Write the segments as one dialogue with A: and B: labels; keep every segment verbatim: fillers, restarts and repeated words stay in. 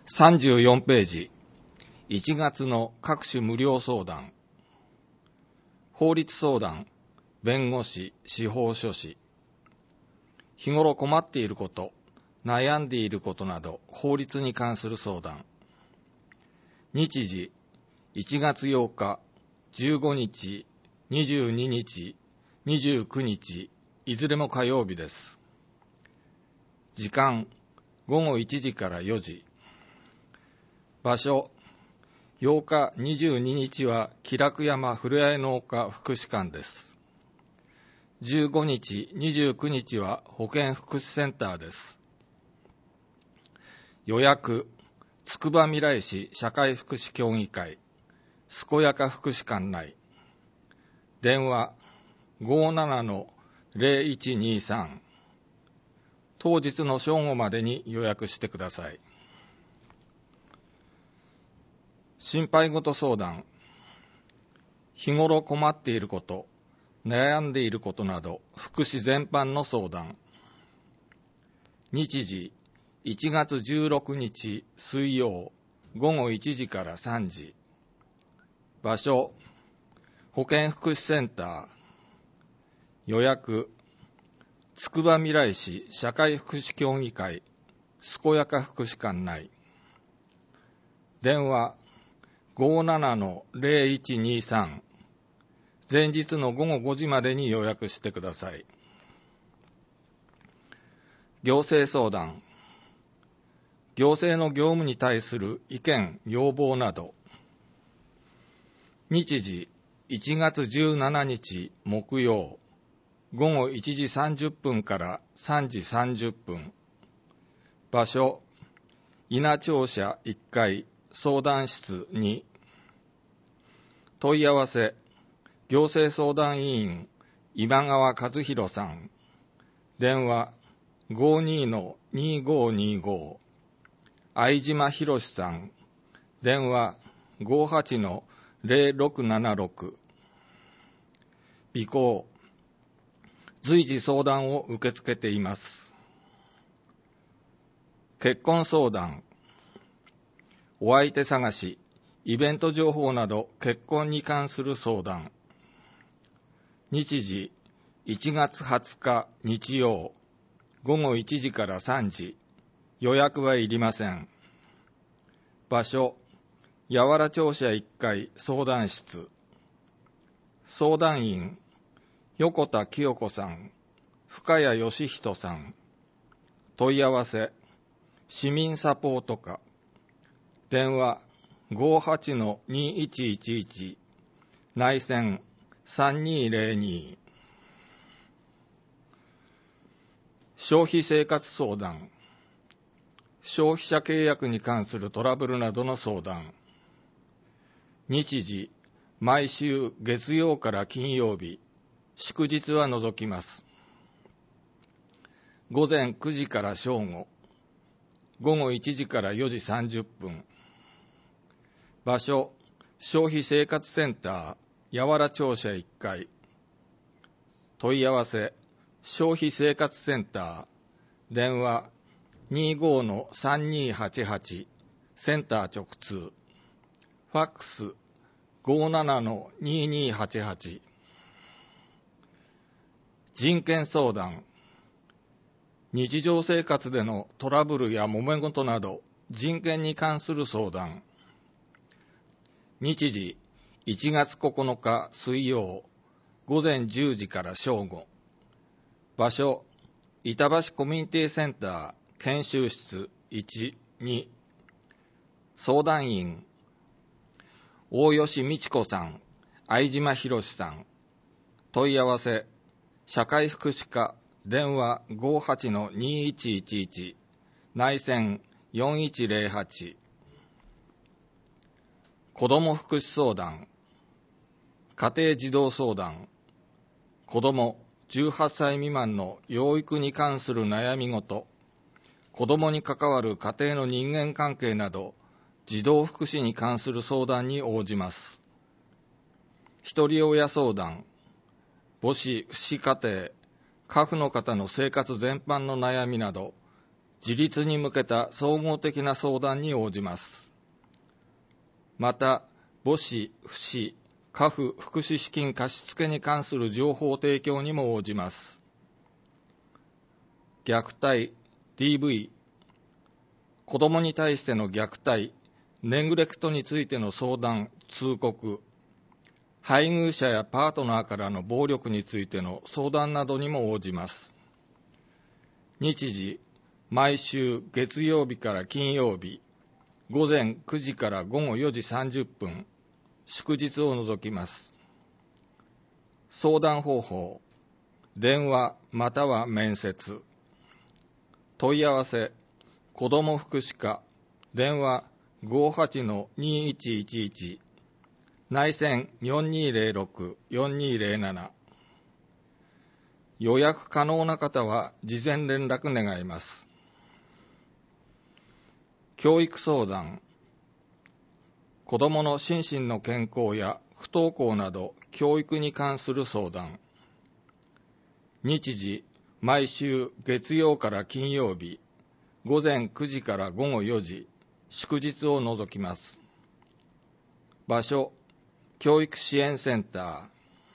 A: さんじゅうよんページ、いちがつの各種無料相談。法律相談、弁護士、司法書士。日頃困っていること、悩んでいることなど、法律に関する相談。日時、いちがつようか、じゅうごにち、にじゅうににち、にじゅうくにち、いずれも火曜日です。時間、ごごいちじからよじ。場所、ようか、にじゅうににちは喜楽山ふれあい農家福祉館です。じゅうごにち、にじゅうくにちは保健福祉センターです。予約、つくばみらい市社会福祉協議会、健やか福祉館内。電話、ごじゅうななのゼロいちにさん。当日の正午までに予約してください。心配事相談。日頃困っていること、悩んでいることなど、福祉全般の相談。日時、いちがつじゅうろくにち水曜、ごごいちじからさんじ。場所、保健福祉センター。予約、つくばみらい市社会福祉協議会、健やか福祉館内。電話、ごじゅうななのゼロいちにさん。前日のごごごじまでに予約してください。行政相談。行政の業務に対する意見、要望など。日時、いちがつじゅうしちにち木曜、ごごいちじさんじゅっぷんからさんじさんじゅっぷん。場所、稲庁舎いっかい、相談室に。問い合わせ、行政相談委員、今川和弘さん。電話、ごじゅうにのにごにご。相島博さん。電話、ごじゅうはちのゼロろくななろく。備考、随時相談を受け付けています。結婚相談。お相手探し、イベント情報など結婚に関する相談。日時、いちがつはつか日曜、ごごいちじからさんじ。予約はいりません。場所、八原庁舎いっかい相談室。相談員、横田清子さん、深谷義人さん。問い合わせ、市民サポート課。電話、ごじゅうはちのにいちいちいち。内線さんにーぜろに。消費生活相談。消費者契約に関するトラブルなどの相談。日時、毎週月曜から金曜日、祝日は除きます。ごぜんくじから正午、ごごいちじからよじさんじゅっぷん。場所、消費生活センター、八原庁舎いっかい。問い合わせ、消費生活センター、電話、にごのさんにはちはち、センター直通。ファックス、ごじゅうななのににはちはち。人権相談。日常生活でのトラブルや揉め事など、人権に関する相談。日時、いちがつここのか水曜、ごぜんじゅうじから正午。場所、板橋コミュニティセンター研修室いち、に。相談員、大吉美智子さん、相島博さん。問い合わせ、社会福祉課、電話ごじゅうはちのにいちいちいち。内線よんいちゼロはち。子ども福祉相談。家庭児童相談。子どもじゅうはっさい未満の養育に関する悩み事、子どもに関わる家庭の人間関係など、児童福祉に関する相談に応じます。ひとり親相談、母子、父子家庭、家父の方の生活全般の悩みなど、 自立に向けた総合的な相談に応じます。また、母子、父子、家父福祉資金貸付に関する情報提供にも応じます。虐待、ディーブイ、子どもに対しての虐待、ネグレクトについての相談、通告、配偶者やパートナーからの暴力についての相談などにも応じます。日時、毎週月曜日から金曜日、午前くじから午後よじさんじゅっぷん、祝日を除きます。相談方法、電話または面接。問い合わせ、子ども福祉課、電話 ごーはちのにいちいちいち、内線 よんにーぜろろくのよんにーぜろなな。予約可能な方は事前連絡願います。教育相談、子どもの心身の健康や不登校など教育に関する相談。日時、毎週月曜から金曜日、午前くじから午後よじ、祝日を除きます。場所、教育支援センター。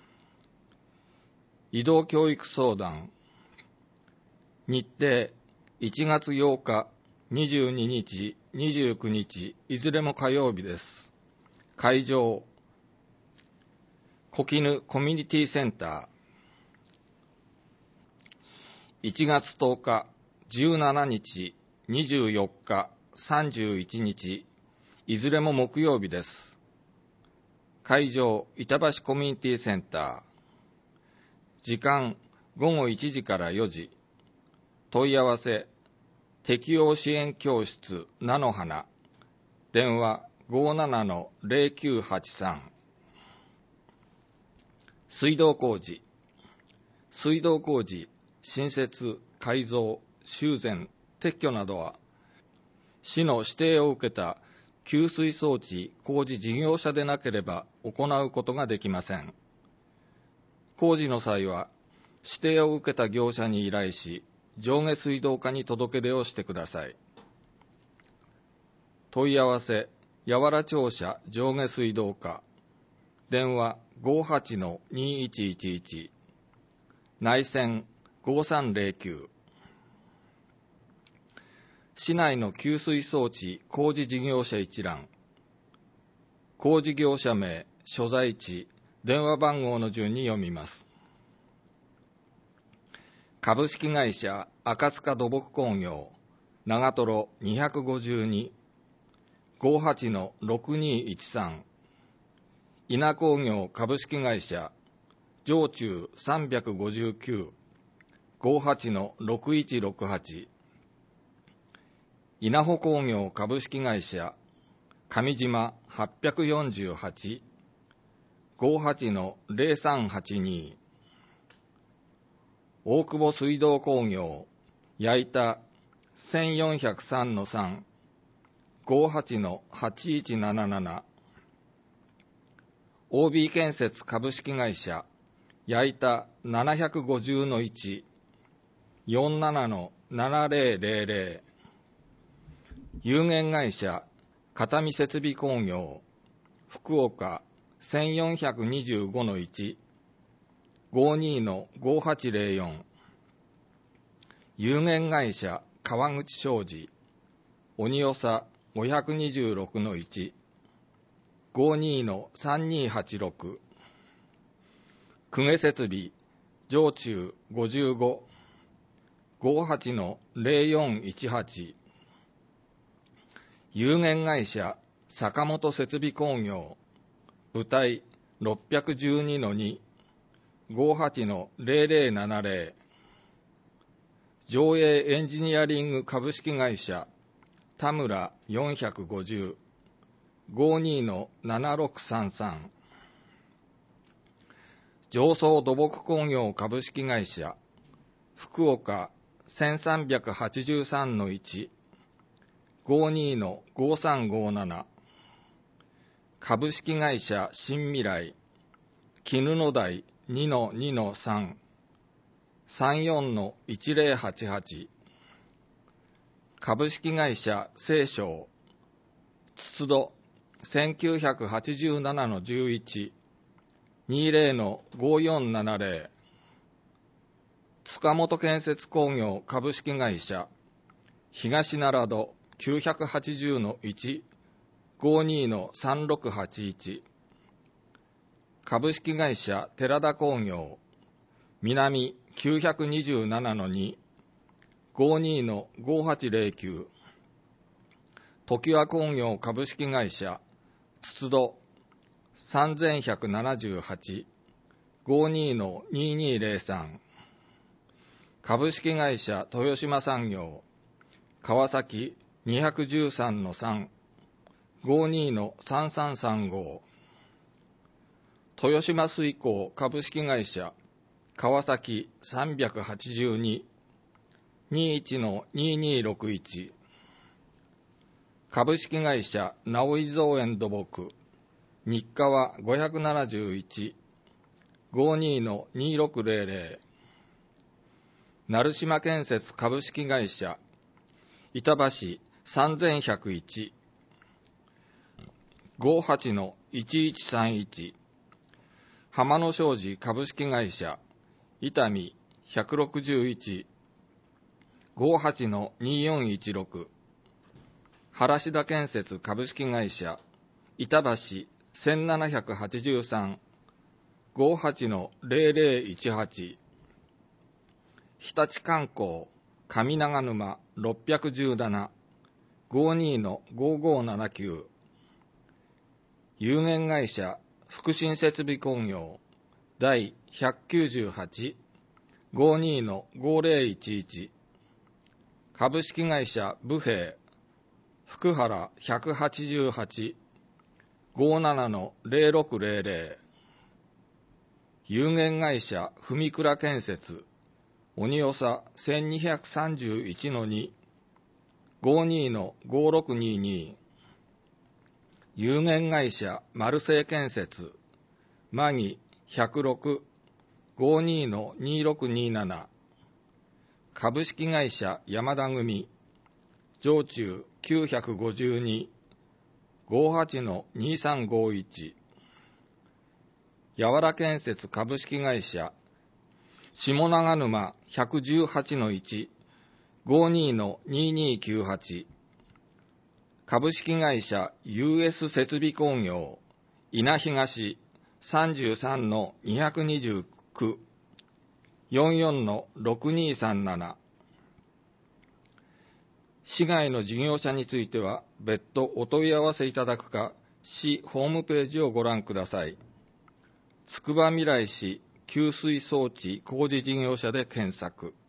A: 移動教育相談。日程、いちがつようか、にじゅうににち、にじゅうくにち、いずれも火曜日です。会場、小絹コミュニティセンター。いちがつとおか、じゅうしちにち、にじゅうよっか、さんじゅういちにち、いずれも木曜日です。会場、板橋コミュニティセンター。時間、ごごいちじからよじ。問い合わせ、適応支援教室菜の花。電話 ごーななのぜろきゅうはちさん。水道工事。水道工事、新設、改造、修繕、撤去などは、市の指定を受けた給水装置工事事業者でなければ行うことができません。工事の際は、指定を受けた業者に依頼し、上下水道課に届け出をしてください。問い合わせ、八原庁舎上下水道課。電話 ごーはちのにいちいちいち。内線ごーさんぜろきゅう。市内の給水装置工事事業者一覧。工事業者名、所在地、電話番号の順に読みます。株式会社赤塚土木工業、長瀞にひゃくごじゅうに、ごーはちのろくにいちさん。稲工業株式会社、上中さんびゃくごじゅうきゅう、ごーはちのろくいちろくはち。稲穂工業株式会社、上島はっぴゃくよんじゅうはち、ごーはちのぜろさんはちに。大久保水道工業、矢板せんよんひゃくさんのさん、ごーはちのはちいちなななな。オービー 建設株式会社、矢板ななひゃくごじゅうのいち、よんじゅうななのななぜろぜろぜろ。有限会社、片見設備工業、福岡せんよんひゃくにじゅうごのいち、ごーにのごーはちぜろよん。有限会社、川口商事、鬼長ごひゃくにじゅうろくのいち、ごーにのさんにはちろく。公家設備、上中ごじゅうご、ごーはちのぜろよんいちはち。有限会社坂本設備工業、部隊ろっぴゃくじゅうにのに、ごーはちのぜろぜろななぜろ。上映エンジニアリング株式会社、田村よんひゃくごじゅう、ごーにのななろくさんさん。上層土木工業株式会社、福岡せんさんびゃくはちじゅうさんのいち、ごーにのごーさんごーなな。株式会社新未来、絹野台にのにのさん、さんじゅうよんのいちぜろはちはち。 株式会社西商筒戸 せんきゅうひゃくはちじゅうななのじゅういち にじゅうのごよんななぜろ塚本建設工業株式会社東奈良戸 きゅうひゃくはちじゅうのいち ごじゅうにのさんろくはちいち 株式会社寺田工業南 きゅうひゃくにじゅうななのに ごじゅうにのごはちぜろきゅう 常盤工業株式会社筒戸 さんぜんひゃくななじゅうはち ごじゅうにのにじゅうにぜろさん 株式会社豊島産業川崎 にひゃくじゅうさんのさん ごじゅうにのさんさんさんご 豊島水工株式会社川崎さんびゃくはちじゅうに にじゅういちのにじゅうにろくいち 株式会社直井造園土木日川ごひゃくななじゅういち ごじゅうにのにろくぜろぜろ 成島建設株式会社板橋さんぜんひゃくいち ごじゅうはちのいちいちさんいち 浜野商事株式会社伊丹ひゃくろくじゅういち ごじゅうはちのによんいちろく 原田建設株式会社板橋せんななひゃくはちじゅうさん ごじゅうはちのぜろぜろいちはち 日立観光上長沼ろっぴゃくじゅうなな ごじゅうにのごごななきゅう 有限会社福新設備工業第ひゃくきゅうじゅうはち ごじゅうにのごぜろいちいち 株式会社武平福原ひゃくはちじゅうはち ごじゅうななのぜろろくぜろぜろ 有限会社文倉建設鬼長せんにひゃくさんじゅういちのに ごじゅうにのごろくにに 有限会社マルセイ建設マギひゃくろく ごじゅうにのにろくになな 株式会社山田組上中きゅうひゃくごじゅうに ごじゅうはちのにさんごいち やわら建設株式会社下長沼ひゃくじゅうはちのいち ごじゅうにのににきゅうはち 株式会社 ユーエス 設備工業稲東さんじゅうさんのにひゃくにじゅうきゅう よんじゅうよんのろくにさんなな 市外の事業者については別途お問い合わせいただくか市ホームページをご覧ください。つくばみらい市給水装置工事事業者で検索。